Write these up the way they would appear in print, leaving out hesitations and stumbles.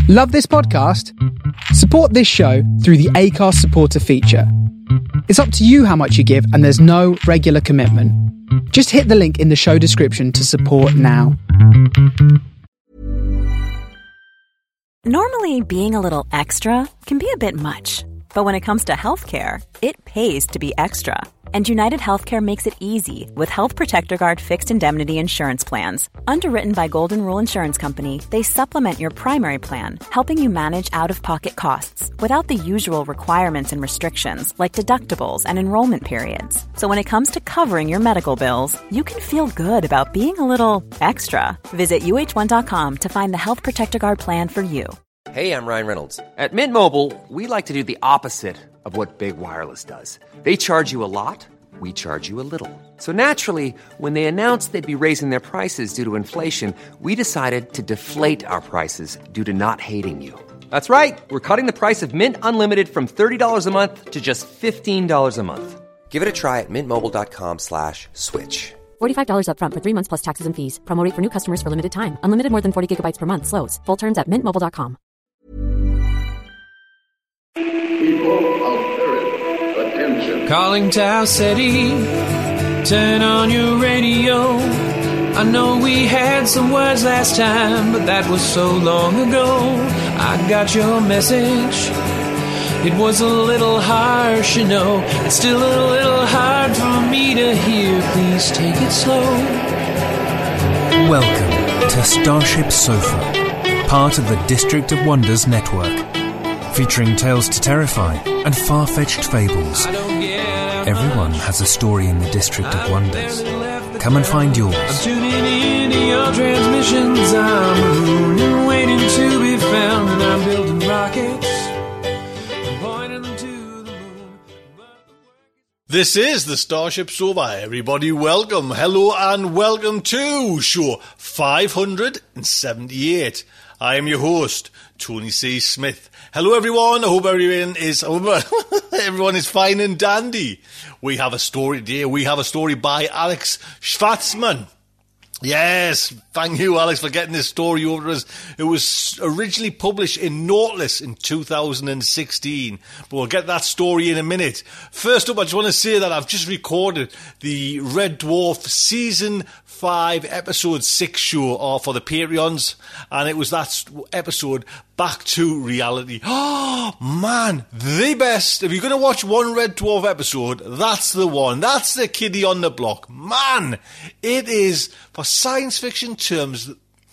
Love this podcast? Support this show through the Acast supporter feature. It's up to you how much you give, and there's no regular commitment. Just hit the link in the show description to support now. Normally, being a little extra can be a bit much. But when it comes to healthcare, it pays to be extra. And United Healthcare makes it easy with Health Protector Guard fixed indemnity insurance plans. Underwritten by Golden Rule Insurance Company, they supplement your primary plan, helping you manage out-of-pocket costs without the usual requirements and restrictions like deductibles and enrollment periods. So when it comes to covering your medical bills, you can feel good about being a little extra. Visit UH1.com to find the Health Protector Guard plan for you. Hey, I'm Ryan Reynolds. At Mint Mobile, we like to do the opposite of what Big Wireless does. They charge you a lot, we charge you a little. So naturally, when they announced they'd be raising their prices due to inflation, we decided to deflate our prices due to not hating you. That's right. We're cutting the price of Mint Unlimited from $30 a month to just $15 a month. Give it a try at mintmobile.com/switch. $45 up front for 3 months plus taxes and fees. Promo rate for new customers for limited time. Unlimited more than 40 gigabytes per month. Slows full terms at mintmobile.com. People of Earth, attention. Calling Tau City, turn on your radio. I know we had some words last time, but that was so long ago. I got your message. It was a little harsh, you know. It's still a little hard for me to hear. Please take it slow. Welcome to Starship Sofa, part of the District of Wonders network. Featuring tales to terrify and far-fetched fables. Everyone has a story in the District of Wonders. Come and find yours. I'm tuning in to your transmissions. I'm maroon waiting to be found, and I'm building rockets. I'm pointing them to the moon. This is the Starship Sofa. Everybody, welcome, hello, and welcome to show 578. I am your host, Tony C. Smith. Hello everyone, I hope everyone is fine and dandy. We have a story today. We have a story by Alex Schwarzman. Yes, thank you Alex for getting this story over to us. It was originally published in Nautilus in 2016, but we'll get that story in a minute. First up, I just want to say that I've just recorded the Red Dwarf Season 5 Episode 6 show for the Patreons, and it was that episode, Back to Reality. Oh, man, the best. If you're going to watch one Red Dwarf episode, that's the one. That's the kiddie on the block. Man, it is, for science fiction terms,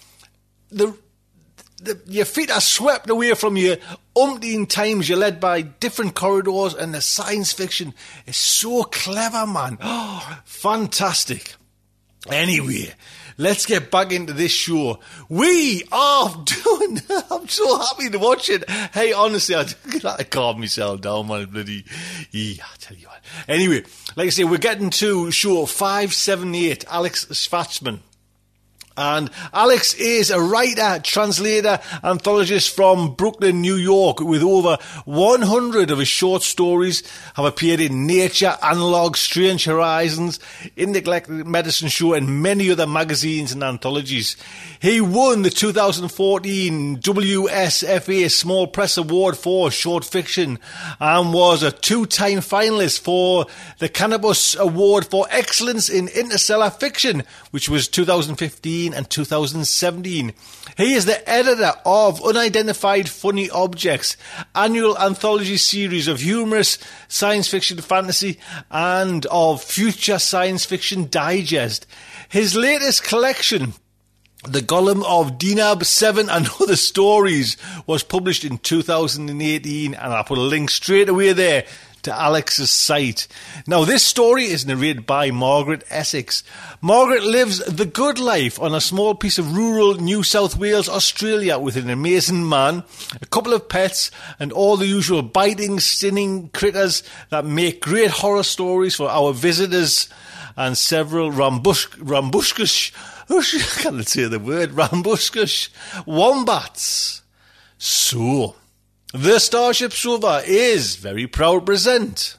your feet are swept away from you umpteen times. You're led by different corridors, and the science fiction is so clever, man. Oh, fantastic. Anyway, let's get back into this show. We are doing... I'm so happy to watch it. Hey, honestly, I calm myself down, man. Bloody... Yeah, I tell you what. Anyway, like I say, we're getting to show 578, Alex Schwarzman. And Alex is a writer, translator, anthologist from Brooklyn, New York, with over 100 of his short stories have appeared in Nature, Analog, Strange Horizons, In Neglected Medicine Show, and many other magazines and anthologies. He won the 2014 WSFA Small Press Award for short fiction and was a 2-time finalist for the Canopus Award for Excellence in Interstellar Fiction, which was 2015 and 2017. He is the editor of Unidentified Funny Objects, annual anthology series of humorous science fiction fantasy, and of Future Science Fiction Digest. His latest collection, The Golem of Dinab 7 and Other Stories, was published in 2018, and I'll put a link straight away there to Alex's site. Now, this story is narrated by Margaret Essex. Margaret lives the good life on a small piece of rural New South Wales, Australia, with an amazing man, a couple of pets, and all the usual biting, stinging critters that make great horror stories for our visitors, and several rambunctious I can't say the word, rambunctious wombats. So, the Starship Sofa is very proud to present.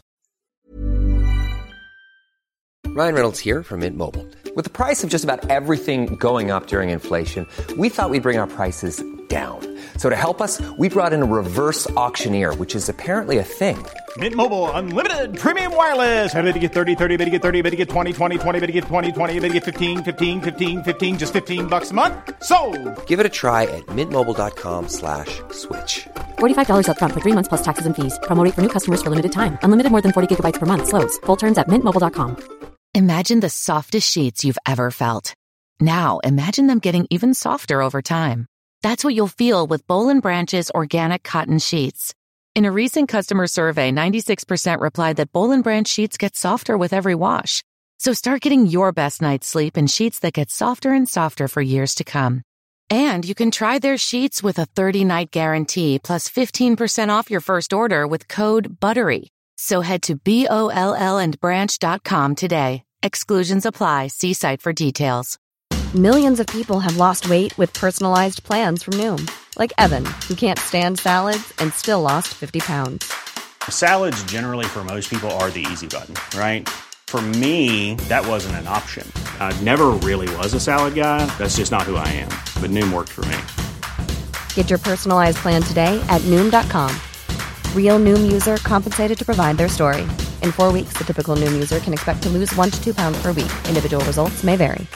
Ryan Reynolds here from Mint Mobile. With the price of just about everything going up during inflation, we thought we'd bring our prices down. So to help us, we brought in a reverse auctioneer, which is apparently a thing. Mint Mobile Unlimited Premium Wireless. How to get 30, 30, bit to get 30, bit to get 20, 20, 20, bit to get 20, 20, bit to get 15, 15, 15, 15, just $15 a month? Sold! Give it a try at mintmobile.com/switch. $45 up front for 3 months plus taxes and fees. Promo rate for new customers for limited time. Unlimited more than 40 gigabytes per month. Slows full terms at mintmobile.com. Imagine the softest sheets you've ever felt. Now imagine them getting even softer over time. That's what you'll feel with Boll & Branch's organic cotton sheets. In a recent customer survey, 96% replied that Boll & Branch sheets get softer with every wash. So start getting your best night's sleep in sheets that get softer and softer for years to come. And you can try their sheets with a 30-night guarantee plus 15% off your first order with code BUTTERY. So head to BOLLandbranch.com today. Exclusions apply. See site for details. Millions of people have lost weight with personalized plans from Noom. Like Evan, who can't stand salads and still lost 50 pounds. Salads generally for most people are the easy button, right? For me, that wasn't an option. I never really was a salad guy. That's just not who I am. But Noom worked for me. Get your personalized plan today at Noom.com. Real Noom user compensated to provide their story. In 4 weeks, the typical Noom user can expect to lose 1 to 2 pounds per week. Individual results may vary.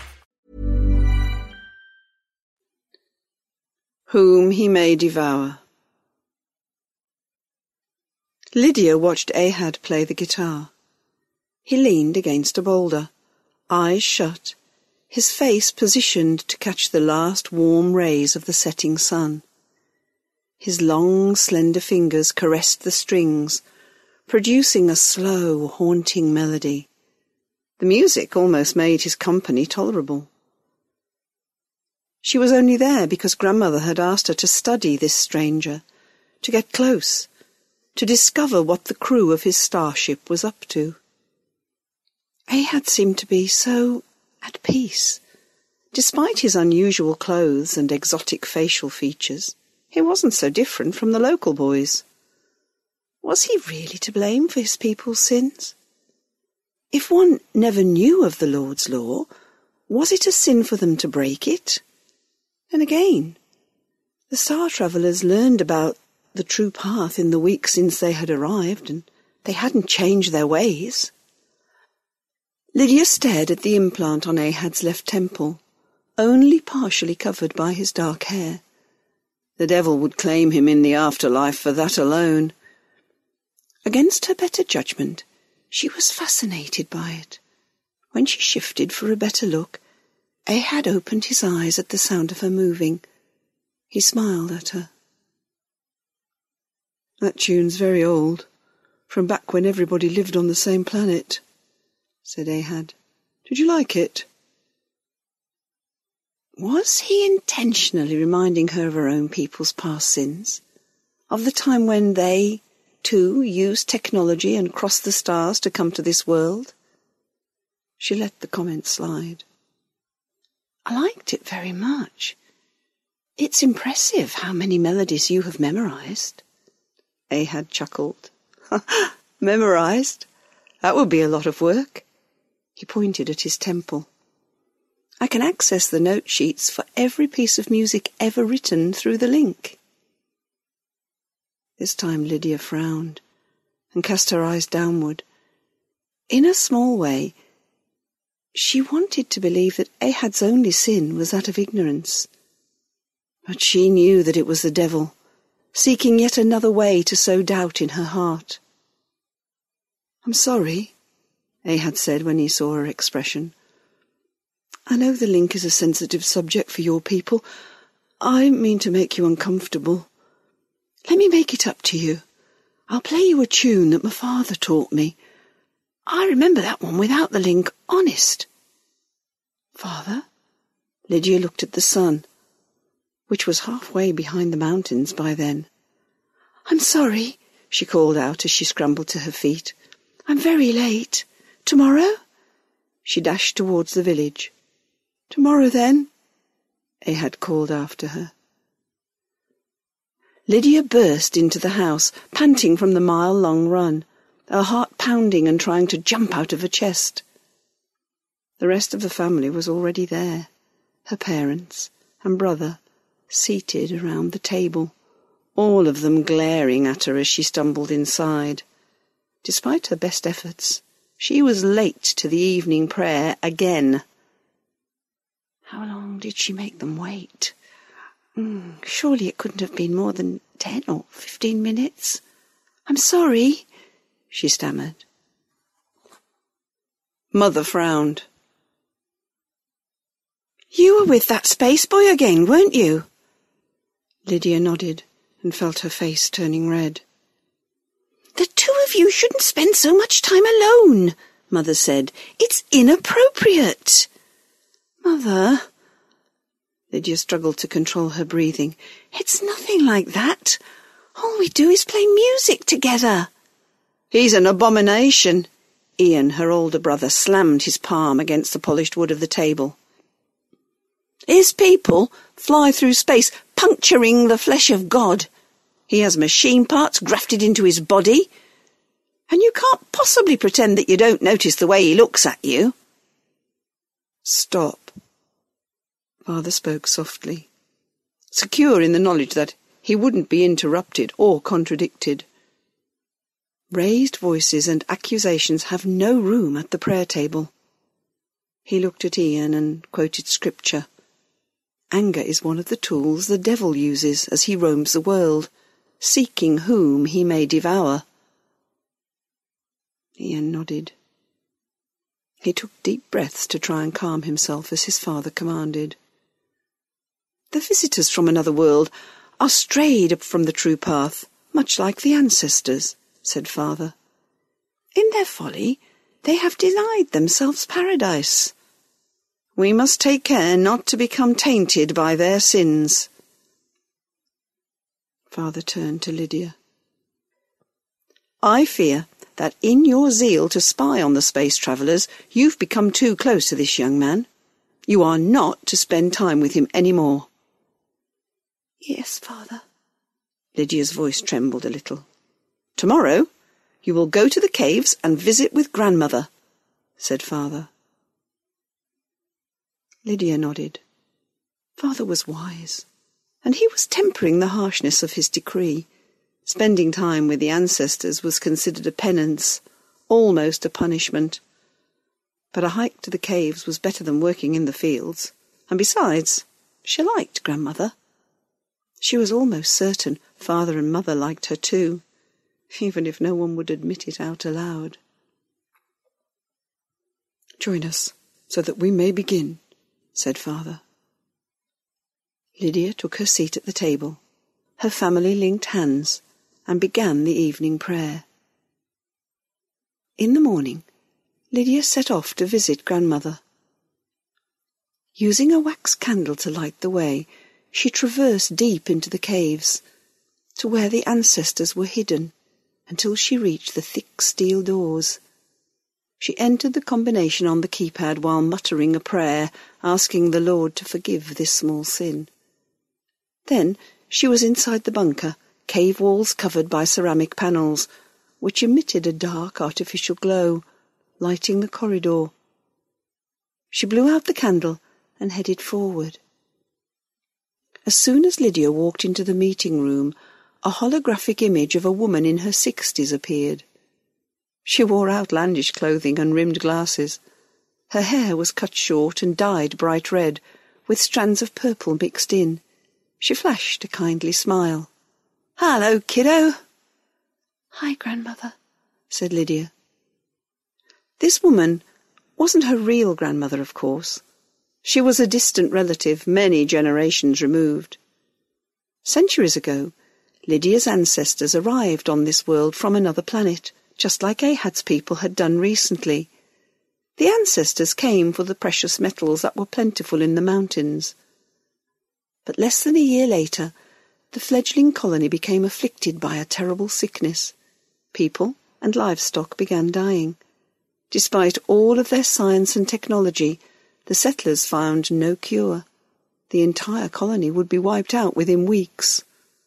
Whom he may devour. Lydia watched Ahad play the guitar. He leaned against a boulder, eyes shut, his face positioned to catch the last warm rays of the setting sun. His long, slender fingers caressed the strings, producing a slow, haunting melody. The music almost made his company tolerable. She was only there because Grandmother had asked her to study this stranger, to get close, to discover what the crew of his starship was up to. Ahad seemed to be so at peace. Despite his unusual clothes and exotic facial features, he wasn't so different from the local boys. Was he really to blame for his people's sins? If one never knew of the Lord's law, was it a sin for them to break it? And again, the Star Travellers learned about the true path in the week since they had arrived, and they hadn't changed their ways. Lydia stared at the implant on Ahad's left temple, only partially covered by his dark hair. The devil would claim him in the afterlife for that alone. Against her better judgment, she was fascinated by it. When she shifted for a better look, Ahad opened his eyes at the sound of her moving. He smiled at her. "That tune's very old, from back when everybody lived on the same planet," said Ahad. "Did you like it?" Was he intentionally reminding her of her own people's past sins? Of the time when they, too, used technology and crossed the stars to come to this world? She let the comment slide. "I liked it very much. It's impressive how many melodies you have memorized." Ahad chuckled. "Memorized? That would be a lot of work." He pointed at his temple. "I can access the note sheets for every piece of music ever written through the link." This time Lydia frowned and cast her eyes downward. In a small way, she wanted to believe that Ahad's only sin was that of ignorance. But she knew that it was the devil, seeking yet another way to sow doubt in her heart. "I'm sorry," Ahad said when he saw her expression. "I know the link is a sensitive subject for your people. I mean to make you uncomfortable. Let me make it up to you. I'll play you a tune that my father taught me. I remember that one without the link, honest." "Father?" Lydia looked at the sun, which was halfway behind the mountains by then. "I'm sorry," she called out as she scrambled to her feet. "I'm very late. Tomorrow?" She dashed towards the village. "Tomorrow, then," Ahad called after her. Lydia burst into the house, panting from the mile-long run, her heart pounding and trying to jump out of her chest. The rest of the family was already there, her parents and brother, seated around the table, all of them glaring at her as she stumbled inside. Despite her best efforts, she was late to the evening prayer again. How long did she make them wait? Surely it couldn't have been more than 10 or 15 minutes. "I'm sorry," she stammered. Mother frowned. "You were with that space boy again, weren't you?" Lydia nodded and felt her face turning red. "The two of you shouldn't spend so much time alone," Mother said. "It's inappropriate." "Mother," Lydia struggled to control her breathing. "It's nothing like that. All we do is play music together." "He's an abomination." Ian, her older brother, slammed his palm against the polished wood of the table. "His people fly through space, puncturing the flesh of God. He has machine parts grafted into his body, and you can't possibly pretend that you don't notice the way he looks at you." "Stop." Father spoke softly, secure in the knowledge that he wouldn't be interrupted or contradicted. Raised voices and accusations have no room at the prayer table. He looked at Ian and quoted scripture. Anger is one of the tools the devil uses as he roams the world, seeking whom he may devour. Ian nodded. He took deep breaths to try and calm himself as his father commanded. "The visitors from another world are strayed from the true path, much like the ancestors," said Father. "In their folly, they have denied themselves paradise. We must take care not to become tainted by their sins." Father turned to Lydia. "I fear that in your zeal to spy on the space travellers, you've become too close to this young man. You are not to spend time with him any more." "Yes, Father." Lydia's voice trembled a little. "Tomorrow you will go to the caves and visit with Grandmother," said Father. Lydia nodded. Father was wise, and he was tempering the harshness of his decree. Spending time with the ancestors was considered a penance, almost a punishment. But a hike to the caves was better than working in the fields, and besides, she liked Grandmother. She was almost certain Father and Mother liked her too, even if no one would admit it out aloud. "Join us, so that we may begin," said Father. Lydia took her seat at the table. Her family linked hands and began the evening prayer. In the morning, Lydia set off to visit Grandmother. Using a wax candle to light the way, she traversed deep into the caves, to where the ancestors were hidden, until she reached the thick steel doors. She entered the combination on the keypad while muttering a prayer, asking the Lord to forgive this small sin. Then she was inside the bunker, cave walls covered by ceramic panels, which emitted a dark artificial glow, lighting the corridor. She blew out the candle and headed forward. As soon as Lydia walked into the meeting room, a holographic image of a woman in her 60s appeared. She wore outlandish clothing and rimmed glasses. Her hair was cut short and dyed bright red, with strands of purple mixed in. She flashed a kindly smile. "Hello, kiddo." "Hi, Grandmother," said Lydia. This woman wasn't her real grandmother, of course. She was a distant relative many generations removed. Centuries ago, Lydia's ancestors arrived on this world from another planet, just like Ahad's people had done recently. The ancestors came for the precious metals that were plentiful in the mountains. But less than a year later, the fledgling colony became afflicted by a terrible sickness. People and livestock began dying. Despite all of their science and technology, the settlers found no cure. The entire colony would be wiped out within weeks.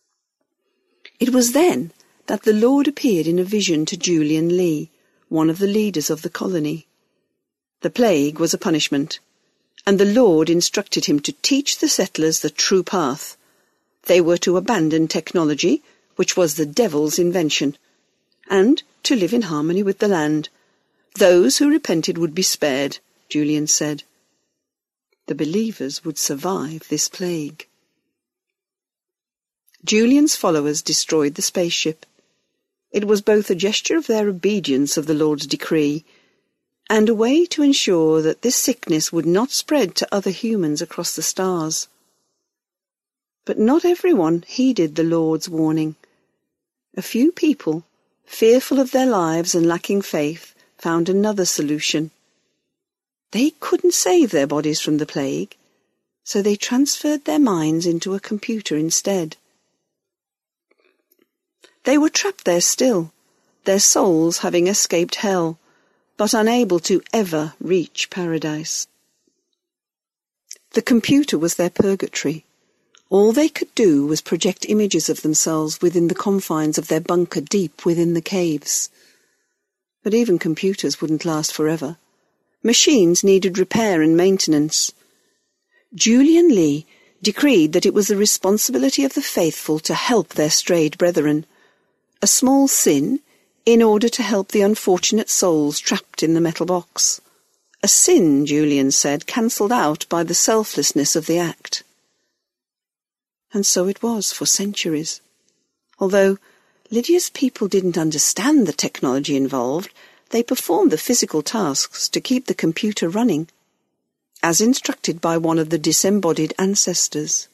It was then that the Lord appeared in a vision to Julian Lee, one of the leaders of the colony. The plague was a punishment, and the Lord instructed him to teach the settlers the true path, They were to abandon technology, which was the devil's invention, and to live in harmony with the land. Those who repented would be spared, Julian said. The believers would survive this plague. Julian's followers destroyed the spaceship. It was both a gesture of their obedience of the Lord's decree and a way to ensure that this sickness would not spread to other humans across the stars. But not everyone heeded the Lord's warning. A few people, fearful of their lives and lacking faith, found another solution. They couldn't save their bodies from the plague, so they transferred their minds into a computer instead. They were trapped there still, their souls having escaped hell, but unable to ever reach paradise. The computer was their purgatory. All they could do was project images of themselves within the confines of their bunker deep within the caves. But even computers wouldn't last forever. Machines needed repair and maintenance. Julian Lee decreed that it was the responsibility of the faithful to help their strayed brethren. A small sin in order to help the unfortunate souls trapped in the metal box. A sin, Julian said, cancelled out by the selflessness of the act. And so it was for centuries. Although Lydia's people didn't understand the technology involved, they performed the physical tasks to keep the computer running, as instructed by one of the disembodied ancestors.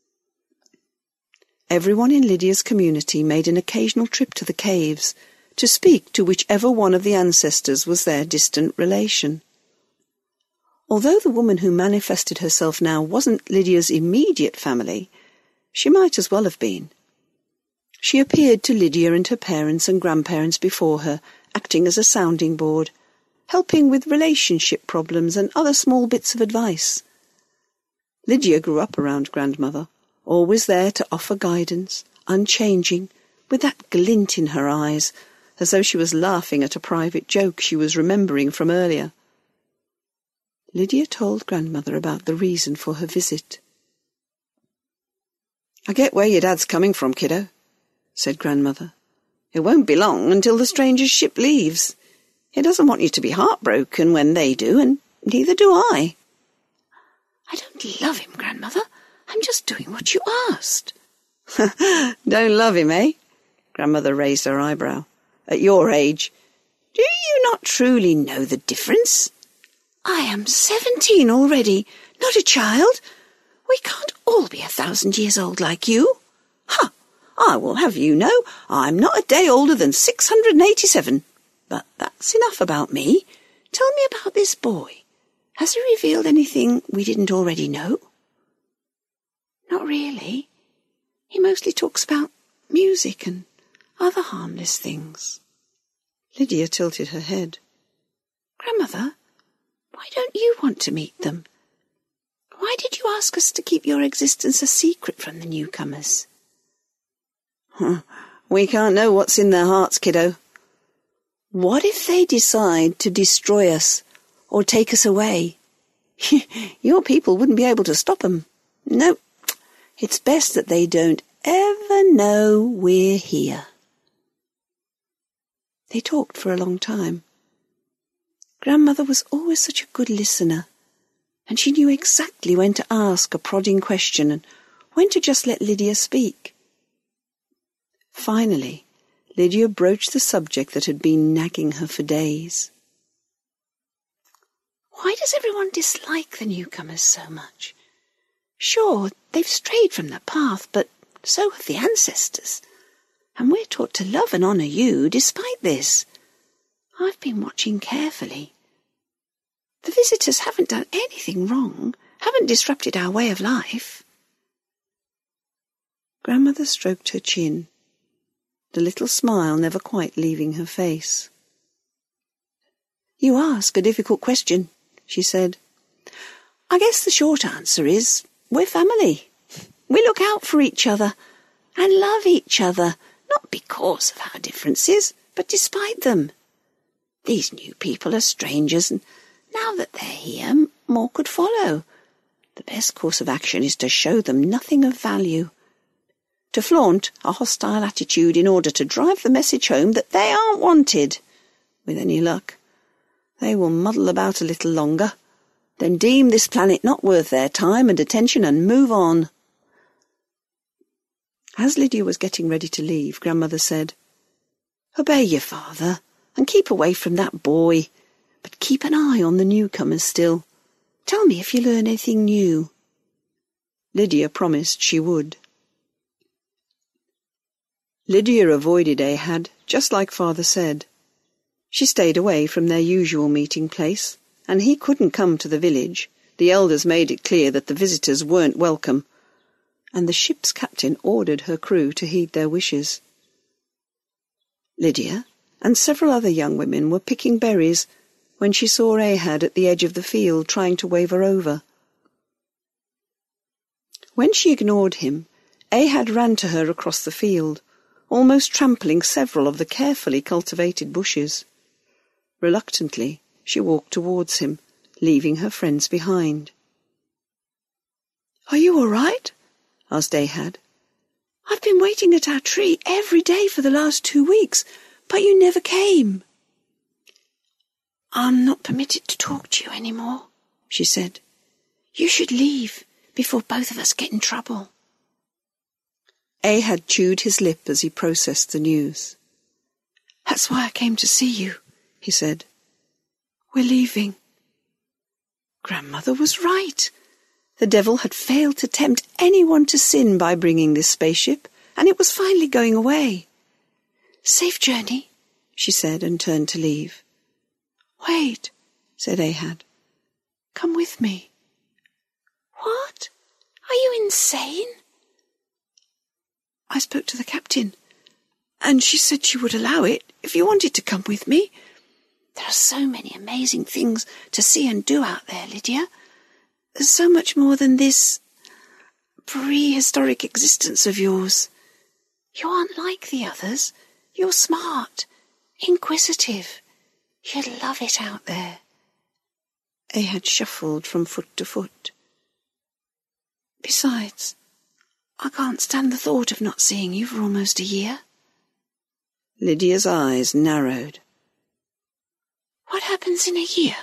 Everyone in Lydia's community made an occasional trip to the caves to speak to whichever one of the ancestors was their distant relation. Although the woman who manifested herself now wasn't Lydia's immediate family, she might as well have been. She appeared to Lydia and her parents and grandparents before her, acting as a sounding board, helping with relationship problems and other small bits of advice. Lydia grew up around grandmother, always there to offer guidance, unchanging, with that glint in her eyes, as though she was laughing at a private joke she was remembering from earlier. Lydia told grandmother about the reason for her visit. "I get where your dad's coming from, kiddo," said grandmother. "It won't be long until the stranger's ship leaves. He doesn't want you to be heartbroken when they do, and neither do I." "I don't love him, grandmother. I'm just doing what you asked." "Don't love him, eh?" Grandmother raised her eyebrow. "At your age, do you not truly know the difference? I am 17 already, not a child. We can't all be 1,000 years old like you. Ha! I will have you know I'm not a day older than 687. But that's enough about me. Tell me about this boy. Has he revealed anything we didn't already know?" "Not really. He mostly talks about music and other harmless things." Lydia tilted her head. "Grandmother, why don't you want to meet them? Why did you ask us to keep your existence a secret from the newcomers?" "We can't know what's in their hearts, kiddo. What if they decide to destroy us or take us away? Your people wouldn't be able to stop them. No, it's best that they don't ever know we're here." They talked for a long time. Grandmother was always such a good listener, and she knew exactly when to ask a prodding question and when to just let Lydia speak. Finally, Lydia broached the subject that had been nagging her for days. "Why does everyone dislike the newcomers so much? Sure, they've strayed from the path, but so have the ancestors. And we're taught to love and honour you despite this. I've been watching carefully. The visitors haven't done anything wrong, haven't disrupted our way of life." Grandmother stroked her chin, the little smile never quite leaving her face. "You ask a difficult question," she said. "I guess the short answer is we're family. We look out for each other and love each other, not because of our differences, but despite them. These new people are strangers, and now that they're here, more could follow. The best course of action is to show them nothing of value, to flaunt a hostile attitude in order to drive the message home that they aren't wanted. With any luck, they will muddle about a little longer, then deem this planet not worth their time and attention and move on. As Lydia was getting ready to leave, Grandmother said, "Obey your father and keep away from that boy, but keep an eye on the newcomers still. Tell me if you learn anything new." Lydia promised she would. Lydia avoided Ahad, just like Father said. She stayed away from their usual meeting place, and he couldn't come to the village. The elders made it clear that the visitors weren't welcome, and the ship's captain ordered her crew to heed their wishes. Lydia and several other young women were picking berries when she saw Ahad at the edge of the field trying to wave her over. When she ignored him, Ahad ran to her across the field, almost trampling several of the carefully cultivated bushes. Reluctantly, she walked towards him, leaving her friends behind. "Are you all right?" asked Ahad. "I've been waiting at our tree every day for the last 2 weeks, but you never came." "I'm not permitted to talk to you anymore," she said. "You should leave before both of us get in trouble." Ahad chewed his lip as he processed the news. "That's why I came to see you," he said. "We're leaving." Grandmother was right. The devil had failed to tempt anyone to sin by bringing this spaceship, and it was finally going away. "Safe journey," she said, and turned to leave. "Wait," said Ahad. "Come with me." "What? Are you insane?" "I spoke to the captain, and she said she would allow it if you wanted to come with me. There are so many amazing things to see and do out there, Lydia. There's so much more than this prehistoric existence of yours. You aren't like the others. You're smart, inquisitive. You'd love it out there." Ahad shuffled from foot to foot. "Besides, I can't stand the thought of not seeing you for almost a year." Lydia's eyes narrowed. "What happens in a year?"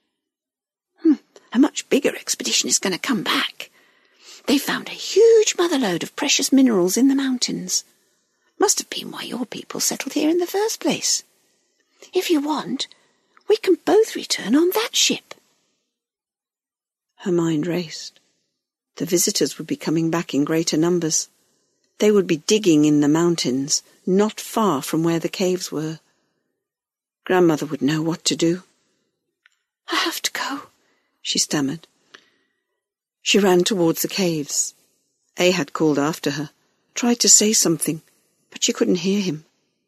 A much bigger expedition is going to come back. They found a huge motherlode of precious minerals in the mountains. Must have been why your people settled here in the first place. If you want, we can both return on that ship." Her mind raced. The visitors would be coming back in greater numbers. They would be digging in the mountains, not far from where the caves were. Grandmother would know what to do. "I have to go," she stammered. She ran towards the caves. Ahad called after her, tried to say something, but she couldn't hear him.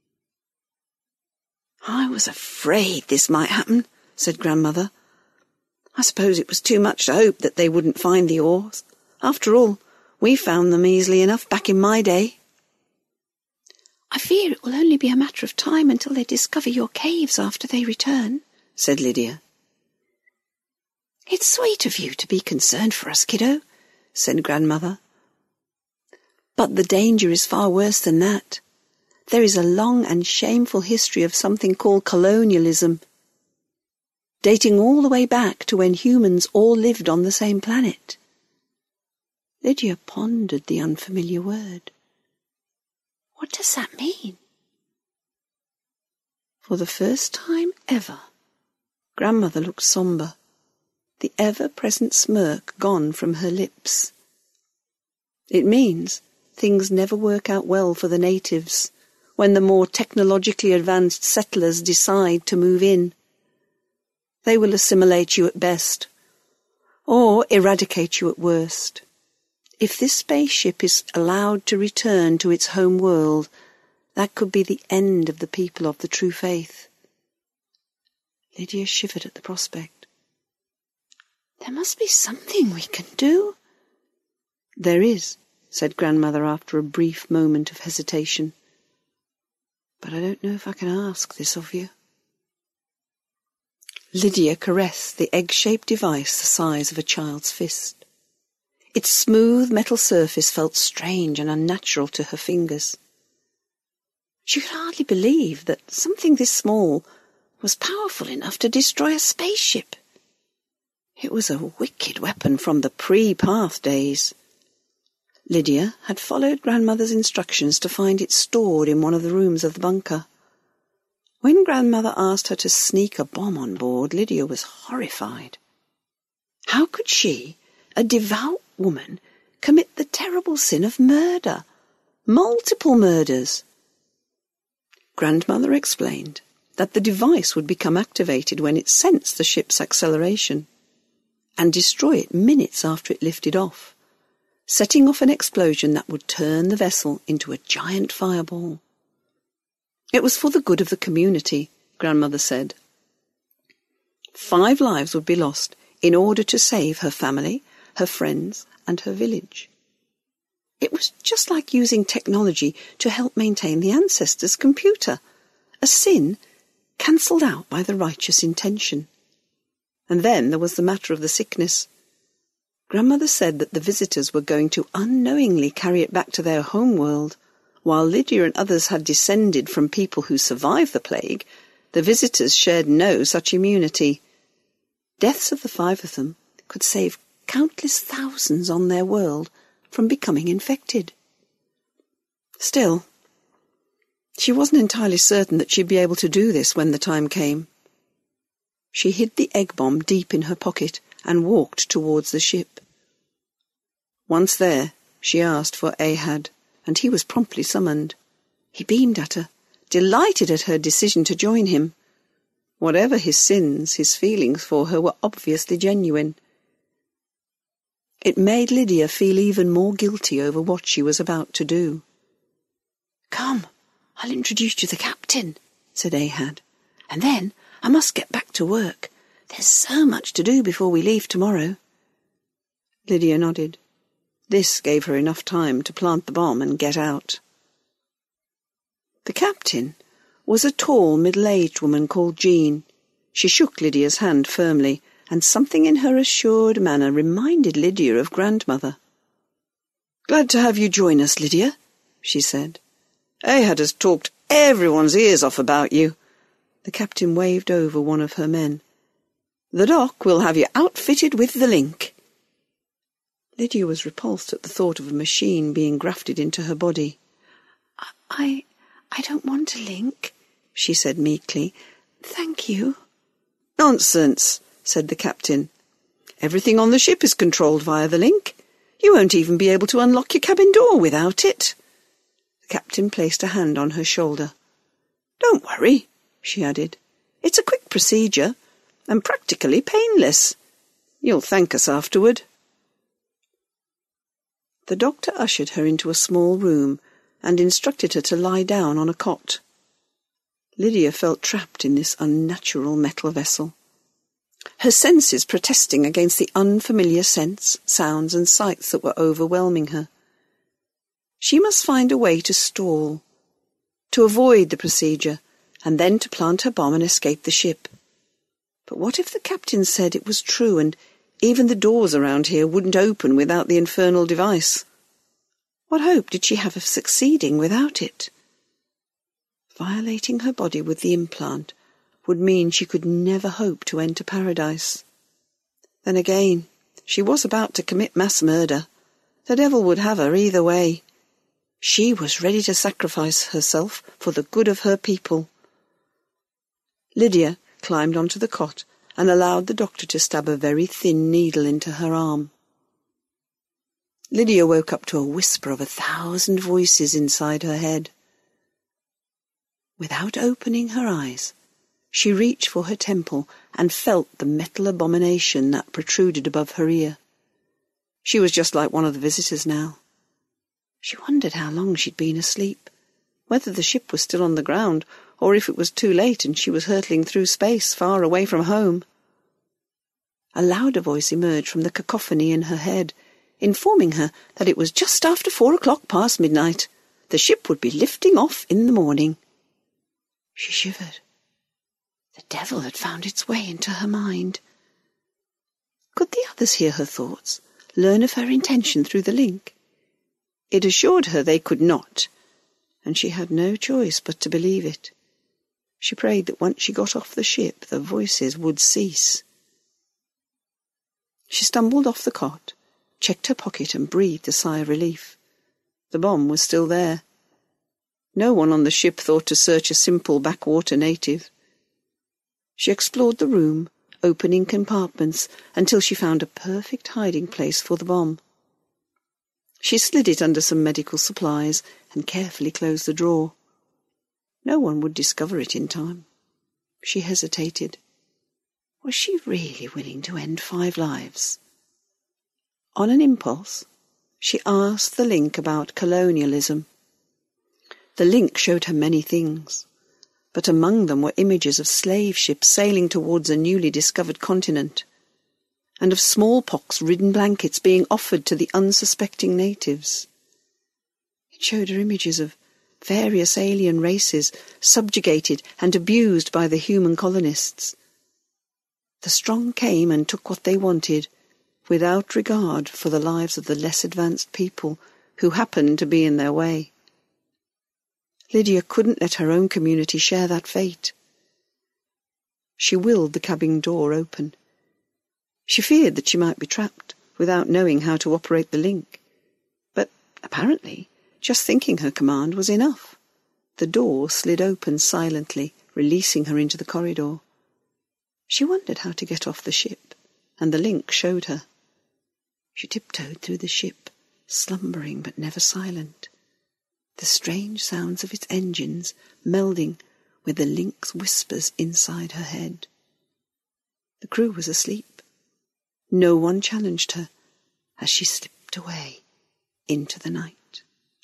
"I was afraid this might happen," said Grandmother. "I suppose it was too much to hope that they wouldn't find the ores. After all, we found them easily enough back in my day." "I fear it will only be a matter of time until they discover your caves after they return," said Lydia. "It's sweet of you to be concerned for us, kiddo," said Grandmother. "But the danger is far worse than that. There is a long and shameful history of something called colonialism, dating all the way back to when humans all lived on the same planet." Lydia pondered the unfamiliar word. "What does that mean?" For the first time ever, Grandmother looked sombre, the ever-present smirk gone from her lips. "It means things never work out well for the natives when the more technologically advanced settlers decide to move in. They will assimilate you at best, or eradicate you at worst. If this spaceship is allowed to return to its home world, that could be the end of the people of the true faith." Lydia shivered at the prospect. "There must be something we can do." "There is," said Grandmother after a brief moment of hesitation. "But I don't know if I can ask this of you." Lydia caressed the egg-shaped device the size of a child's fist. Its smooth metal surface felt strange and unnatural to her fingers. She could hardly believe that something this small was powerful enough to destroy a spaceship. It was a wicked weapon from the pre-Path days. Lydia had followed Grandmother's instructions to find it stored in one of the rooms of the bunker. When Grandmother asked her to sneak a bomb on board, Lydia was horrified. How could she, a devout woman, commit the terrible sin of murder? Multiple murders. Grandmother explained that the device would become activated when it sensed the ship's acceleration and destroy it minutes after it lifted off, setting off an explosion that would turn the vessel into a giant fireball. It was for the good of the community, Grandmother said. 5 lives would be lost in order to save her family, her friends, and her village. It was just like using technology to help maintain the ancestors' computer, a sin cancelled out by the righteous intention. And then there was the matter of the sickness. Grandmother said that the visitors were going to unknowingly carry it back to their home world. While Lydia and others had descended from people who survived the plague, the visitors shared no such immunity. Deaths of the 5 of them could save countless thousands on their world from becoming infected. Still, she wasn't entirely certain that she'd be able to do this when the time came. She hid the egg bomb deep in her pocket and walked towards the ship. Once there, she asked for Ahad, and he was promptly summoned. He beamed at her, delighted at her decision to join him. Whatever his sins, his feelings for her were obviously genuine. It made Lydia feel even more guilty over what she was about to do. "Come, I'll introduce you to the captain," said Ahad. "And then I must get back to work. There's so much to do before we leave tomorrow." Lydia nodded. This gave her enough time to plant the bomb and get out. The captain was a tall, middle-aged woman called Jean. She shook Lydia's hand firmly, and something in her assured manner reminded Lydia of Grandmother. "Glad to have you join us, Lydia," she said. "Ahad has talked everyone's ears off about you." The captain waved over one of her men. "The doc will have you outfitted with the link." Lydia was repulsed at the thought of a machine being grafted into her body. I don't want a link," she said meekly. "Thank you." "Nonsense," said the captain. "Everything on the ship is controlled via the link. You won't even be able to unlock your cabin door without it." The captain placed a hand on her shoulder. "Don't worry," she added. "It's a quick procedure, and practically painless. You'll thank us afterward." The doctor ushered her into a small room and instructed her to lie down on a cot. Lydia felt trapped in this unnatural metal vessel, her senses protesting against the unfamiliar scents, sounds, and sights that were overwhelming her. She must find a way to stall, to avoid the procedure, and then to plant her bomb and escape the ship. But what if the captain said it was true, and even the doors around here wouldn't open without the infernal device? What hope did she have of succeeding without it? Violating her body with the implant would mean she could never hope to enter paradise. Then again, she was about to commit mass murder. The devil would have her either way. She was ready to sacrifice herself for the good of her people. Lydia climbed onto the cot and allowed the doctor to stab a very thin needle into her arm. Lydia woke up to a whisper of 1,000 voices inside her head. Without opening her eyes, she reached for her temple and felt the metal abomination that protruded above her ear. She was just like one of the visitors now. She wondered how long she'd been asleep, whether the ship was still on the ground, or if it was too late and she was hurtling through space far away from home. A louder voice emerged from the cacophony in her head, informing her that it was just after 4 o'clock past midnight. The ship would be lifting off in the morning. She shivered. The devil had found its way into her mind. Could the others hear her thoughts, learn of her intention through the link? It assured her they could not, and she had no choice but to believe it. She prayed that once she got off the ship, the voices would cease. She stumbled off the cot, checked her pocket and breathed a sigh of relief. The bomb was still there. No one on the ship thought to search a simple backwater native. She explored the room, opening compartments, until she found a perfect hiding place for the bomb. She slid it under some medical supplies and carefully closed the drawer. No one would discover it in time. She hesitated. Was she really willing to end 5 lives? On an impulse, she asked the link about colonialism. The link showed her many things, but among them were images of slave ships sailing towards a newly discovered continent, and of smallpox-ridden blankets being offered to the unsuspecting natives. It showed her images of various alien races subjugated and abused by the human colonists. The strong came and took what they wanted, without regard for the lives of the less advanced people who happened to be in their way. Lydia couldn't let her own community share that fate. She willed the cabin door open. She feared that she might be trapped without knowing how to operate the link. But apparently, just thinking her command was enough. The door slid open silently, releasing her into the corridor. She wondered how to get off the ship, and the link showed her. She tiptoed through the ship, slumbering but never silent, the strange sounds of its engines melding with the link's whispers inside her head. The crew was asleep. No one challenged her as she slipped away into the night.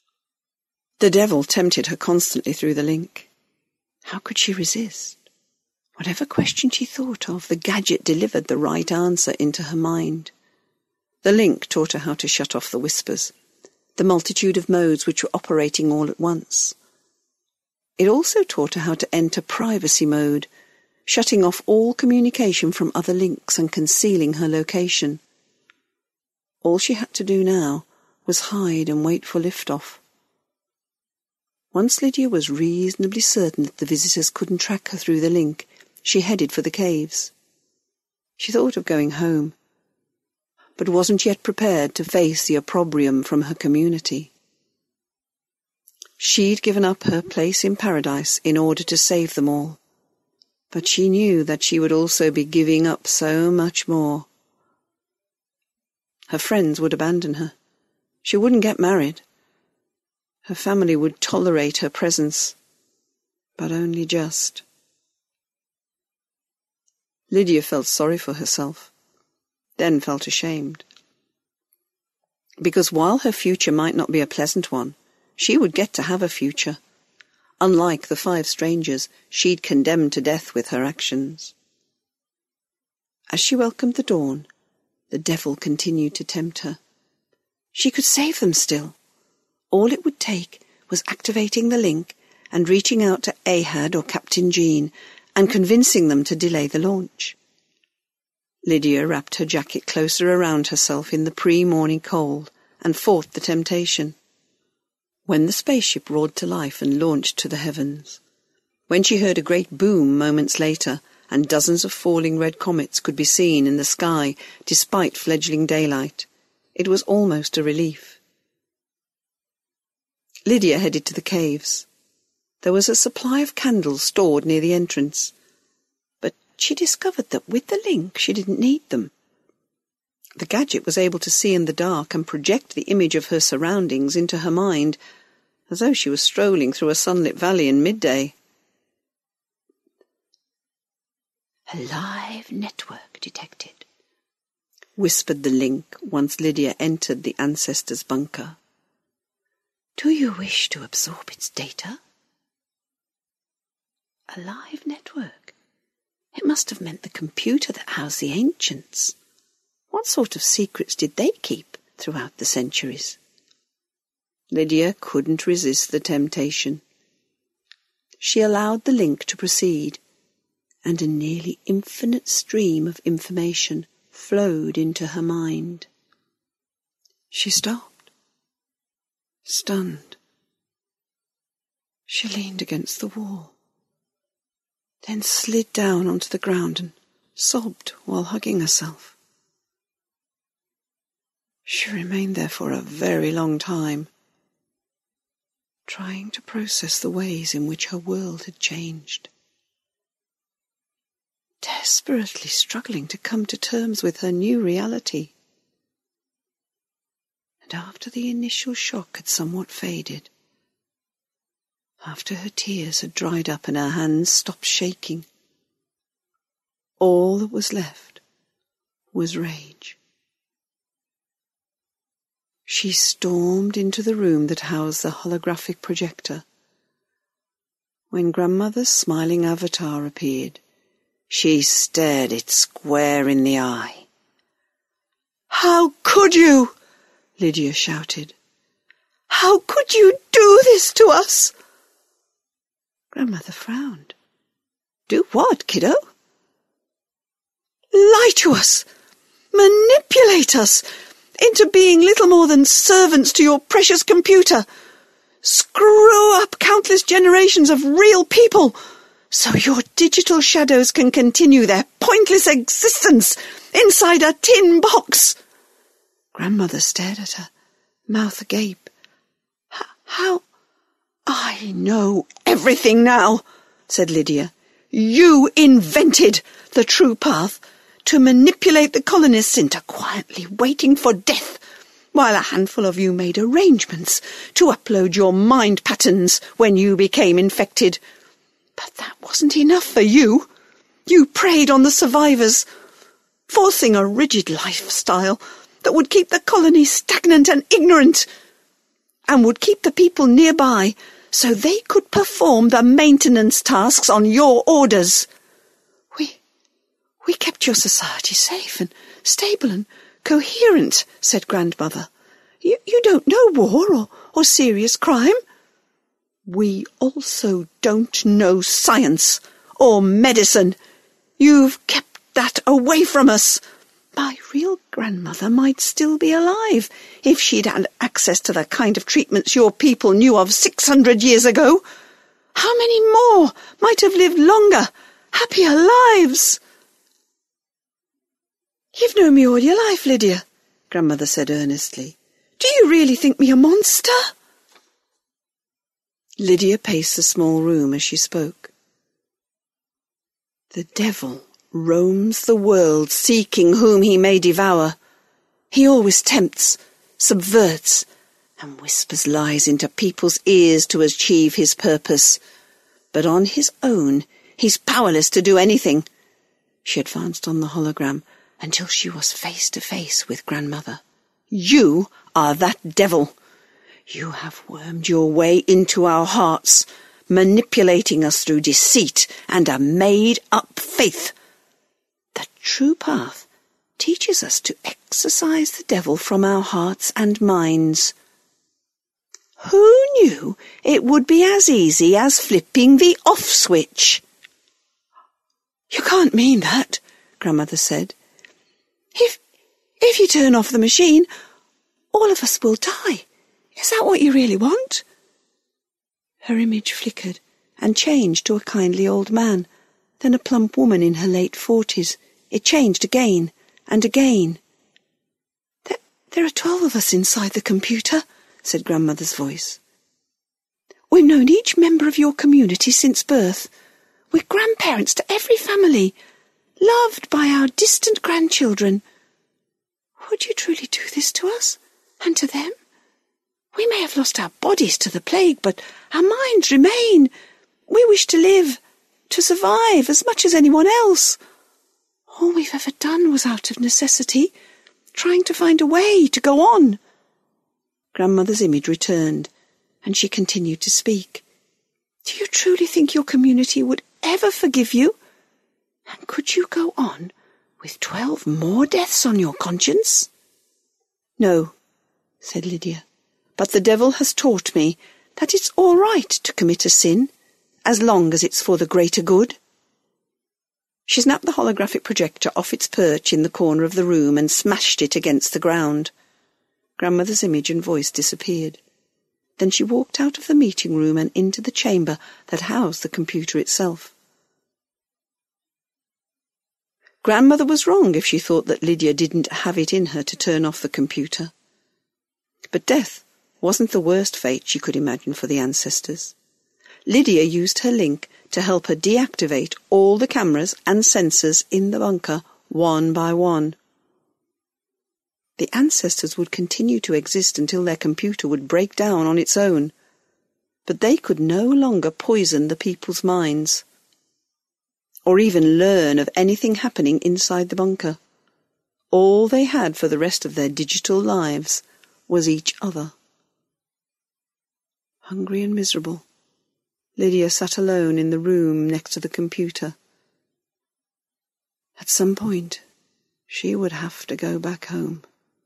The devil tempted her constantly through the link. How could she resist? Whatever question she thought of, the gadget delivered the right answer into her mind. The link taught her how to shut off the whispers, the multitude of modes which were operating all at once. It also taught her how to enter privacy mode, shutting off all communication from other links and concealing her location. All she had to do now was hide and wait for liftoff. Once Lydia was reasonably certain that the visitors couldn't track her through the link, she headed for the caves. She thought of going home, but wasn't yet prepared to face the opprobrium from her community. She'd given up her place in paradise in order to save them all, but she knew that she would also be giving up so much more. Her friends would abandon her. She wouldn't get married. Her family would tolerate her presence, but only just. Lydia felt sorry for herself, then felt ashamed. Because while her future might not be a pleasant one, she would get to have a future, unlike the 5 strangers she'd condemned to death with her actions. As she welcomed the dawn, the devil continued to tempt her. She could save them still. All it would take was activating the link and reaching out to Ahad or Captain Jean and convincing them to delay the launch. Lydia wrapped her jacket closer around herself in the pre-morning cold and fought the temptation. When the spaceship roared to life and launched to the heavens, when she heard a great boom moments later and dozens of falling red comets could be seen in the sky despite fledgling daylight, it was almost a relief. Lydia headed to the caves. There was a supply of candles stored near the entrance, but she discovered that with the link she didn't need them. The gadget was able to see in the dark and project the image of her surroundings into her mind, as though she was strolling through a sunlit valley in midday. "A live network detected," whispered the link once Lydia entered the ancestor's bunker. "Do you wish to absorb its data?" A live network. It must have meant the computer that housed the ancients. What sort of secrets did they keep throughout the centuries? Lydia couldn't resist the temptation. She allowed the link to proceed, and a nearly infinite stream of information flowed into her mind. She stopped, stunned. She leaned against the wall, then slid down onto the ground and sobbed while hugging herself. She remained there for a very long time, trying to process the ways in which her world had changed, desperately struggling to come to terms with her new reality. And after the initial shock had somewhat faded, after her tears had dried up and her hands stopped shaking, all that was left was rage. She stormed into the room that housed the holographic projector. When Grandmother's smiling avatar appeared, she stared it square in the eye. "How could you?" Lydia shouted. "How could you do this to us?" Grandmother frowned. "Do what, kiddo?" "Lie to us, manipulate us into being little more than servants to your precious computer. Screw up countless generations of real people so your digital shadows can continue their pointless existence inside a tin box." Grandmother stared at her, mouth agape. "How? I know everything now," said Lydia. "You invented the true path to manipulate the colonists into quietly waiting for death, while a handful of you made arrangements to upload your mind patterns when you became infected. But that wasn't enough for you. You preyed on the survivors, forcing a rigid lifestyle that would keep the colony stagnant and ignorant, and would keep the people nearby so they could perform the maintenance tasks on your orders. We kept your society safe and stable and coherent," said Grandmother. You don't know war or serious crime." "We also don't know science or medicine. You've kept that away from us. My real grandmother might still be alive if she'd had access to the kind of treatments your people knew of 600 years ago. How many more might have lived longer, happier lives?" "You've known me all your life, Lydia," Grandmother said earnestly. "Do you really think me a monster?" Lydia paced the small room as she spoke. "The devil roams the world seeking whom he may devour. He always tempts, subverts, and whispers lies into people's ears to achieve his purpose. But on his own, he's powerless to do anything." She advanced on the hologram until she was face to face with Grandmother. "You are that devil. You have wormed your way into our hearts, manipulating us through deceit and a made-up faith. The true path teaches us to exorcise the devil from our hearts and minds. Who knew it would be as easy as flipping the off switch?" "You can't mean that," Grandmother said. If you turn off the machine, all of us will die. Is that what you really want?" Her image flickered and changed to a kindly old man, then a plump woman in her late 40s. It changed again and again. There are 12 of us inside the computer," said Grandmother's voice. "We've known each member of your community since birth. We're grandparents to every family, loved by our distant grandchildren. Would you truly do this to us and to them? We may have lost our bodies to the plague, but our minds remain. We wish to live, to survive as much as anyone else. All we've ever done was out of necessity, trying to find a way to go on." Grandmother's image returned, and she continued to speak. "Do you truly think your community would ever forgive you? And could you go on with 12 more deaths on your conscience?" "No," said Lydia, "but the devil has taught me that it's all right to commit a sin, as long as it's for the greater good." She snapped the holographic projector off its perch in the corner of the room and smashed it against the ground. Grandmother's image and voice disappeared. Then she walked out of the meeting room and into the chamber that housed the computer itself. Grandmother was wrong if she thought that Lydia didn't have it in her to turn off the computer. But death wasn't the worst fate she could imagine for the ancestors. Lydia used her link to help her deactivate all the cameras and sensors in the bunker one by one. The ancestors would continue to exist until their computer would break down on its own, but they could no longer poison the people's minds, or even learn of anything happening inside the bunker. All they had for the rest of their digital lives was each other. Hungry and miserable, Lydia sat alone in the room next to the computer. At some point, she would have to go back home.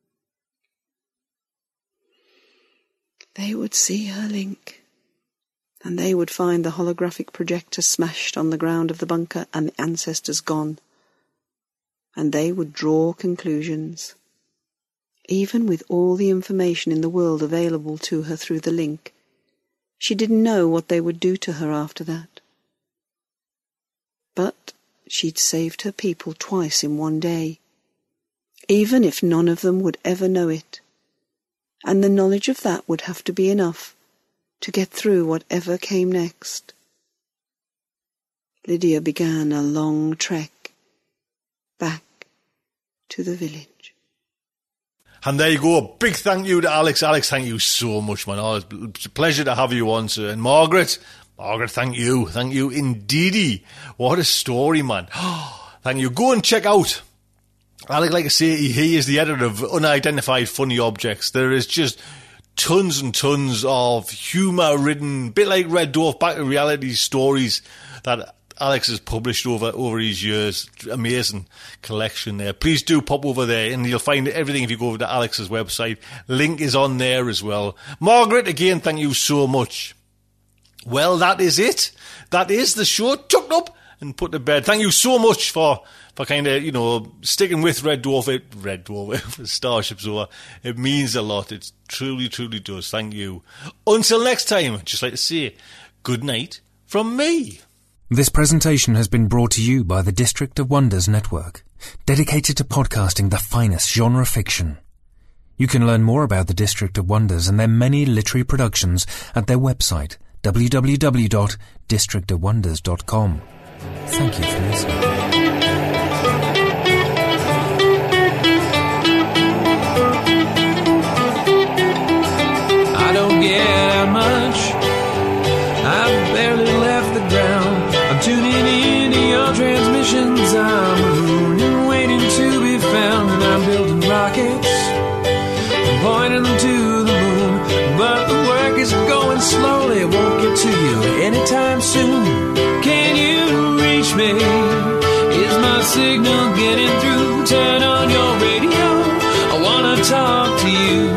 They would see her link, and they would find the holographic projector smashed on the ground of the bunker and the ancestors gone. And they would draw conclusions. Even with all the information in the world available to her through the link, she didn't know what they would do to her after that. But she'd saved her people twice in one day, even if none of them would ever know it. And the knowledge of that would have to be enough to get through whatever came next. Lydia began a long trek back to the village. And there you go. A big thank you to Alex. Alex, thank you so much, man. Oh, it's a pleasure to have you on, sir. And Margaret, thank you. Thank you indeedy. What a story, man. Thank you. Go and check out Alex, like I say, he is the editor of Unidentified Funny Objects. There is just tons and tons of humour-ridden, bit like Red Dwarf, back to reality stories that Alex has published over his years. Amazing collection there. Please do pop over there and you'll find everything if you go over to Alex's website. Link is on there as well. Margaret, again, thank you so much. Well, that is it. That is the show. Chucked up and put to bed. Thank you so much for kind of, sticking with Red Dwarf, Starship Sofa. It means a lot. It truly, truly does. Thank you. Until next time, I'd just like to say good night from me. This presentation has been brought to you by the District of Wonders Network, dedicated to podcasting the finest genre fiction. You can learn more about the District of Wonders and their many literary productions at their website, www.districtofwonders.com. Thank you for listening. Get out much. I've barely left the ground. I'm tuning into your transmissions. I'm mooning, waiting to be found. And I'm building rockets and pointing them to the moon. But the work is going slowly. It won't get to you anytime soon. Can you reach me? Is my signal getting through? Turn on your radio. I wanna talk to you.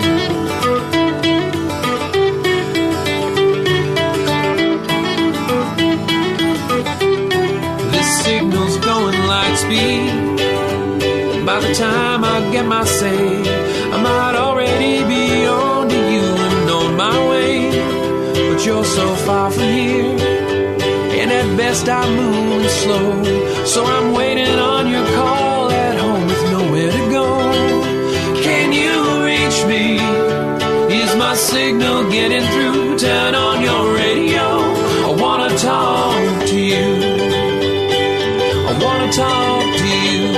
Signals going light speed. By the time I get my say, I might already be on to you and on my way. But you're so far from here, and at best I'm moving slow. So I'm waiting on your call at home with nowhere to go. Can you reach me? Is my signal getting through? Turn on your radio. I wanna talk to you. I wanna talk to you.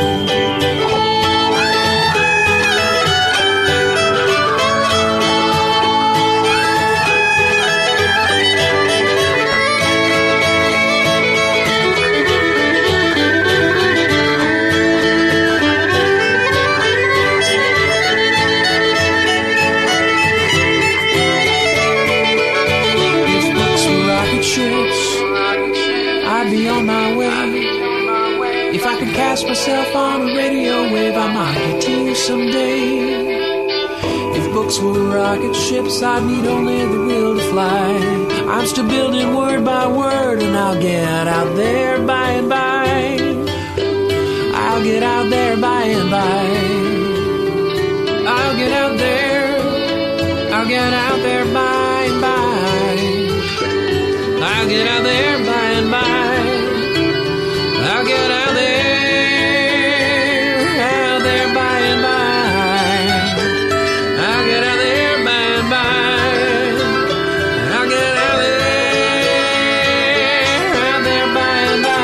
If books were rocket ships, I'd be on my way. If I could cast myself on a radio wave, I might get to you someday. If books were rocket ships, I'd need only the will to fly. I'm still building word by word, and I'll get out there by and by. I'll get out there by and by. I'll get out there get out there by and by. I'll get out there by and by. I'll get out there by and by. I'll get out there by and by. I'll get out there by and by.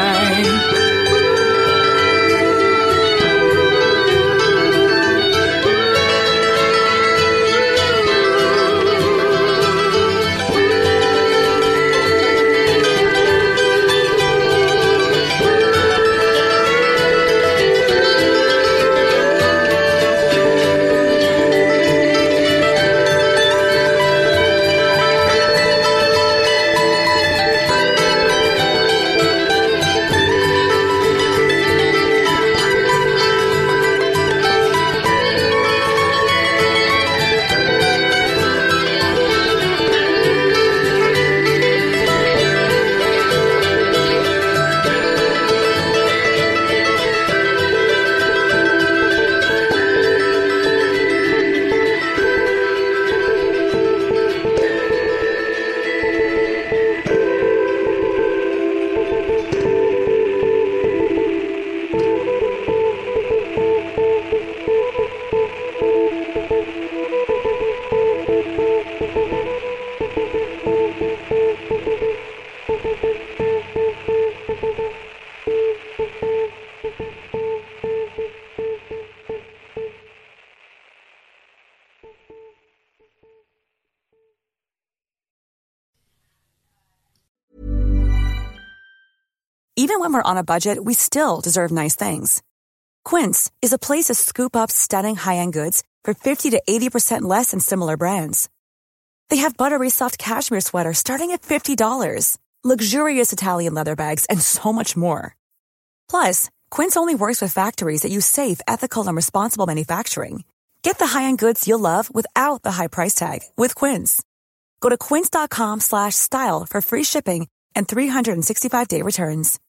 Even when we're on a budget, we still deserve nice things. Quince is a place to scoop up stunning high-end goods for 50 to 80% less than similar brands. They have buttery soft cashmere sweaters starting at $50, luxurious Italian leather bags, and so much more. Plus, Quince only works with factories that use safe, ethical, and responsible manufacturing. Get the high-end goods you'll love without the high price tag with Quince. Go to quince.com/style for free shipping and 365-day returns.